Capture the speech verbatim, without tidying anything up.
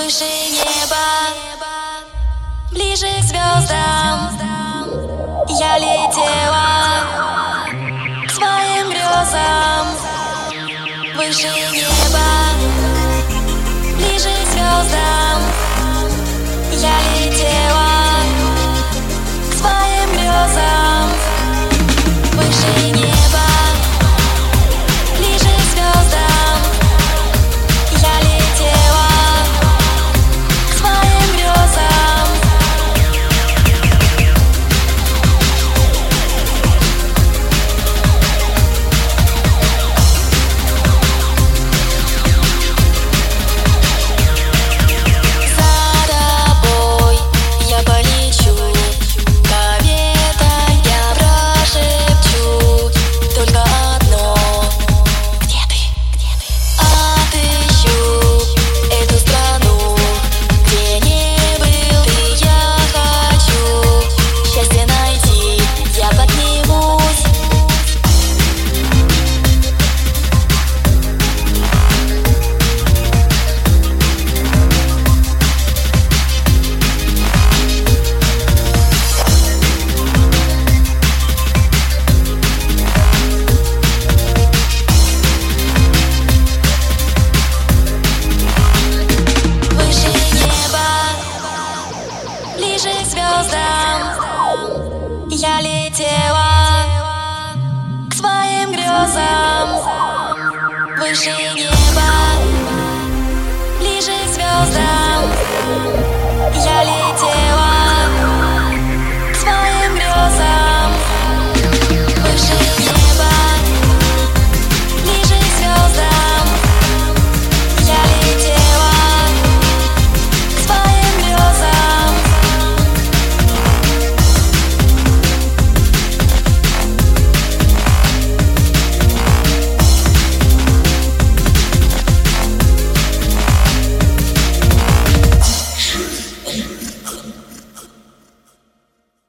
Выше неба, ближе к звездам, я летела к своим грезам. Выше неба, ближе к звездам, я летела к своим грезам. Выше неба, ближе к звездам, я летела к своим грезам. За тобой я полечу, поветой я прошепчу только одно: где ты, где ты? Отыщу эту страну, где не был ты, я хочу счастье найти, я поднимусь. Выше неба, ближе к звездам, я летела к своим грезам. Выше неба, ближе к звездам, я летела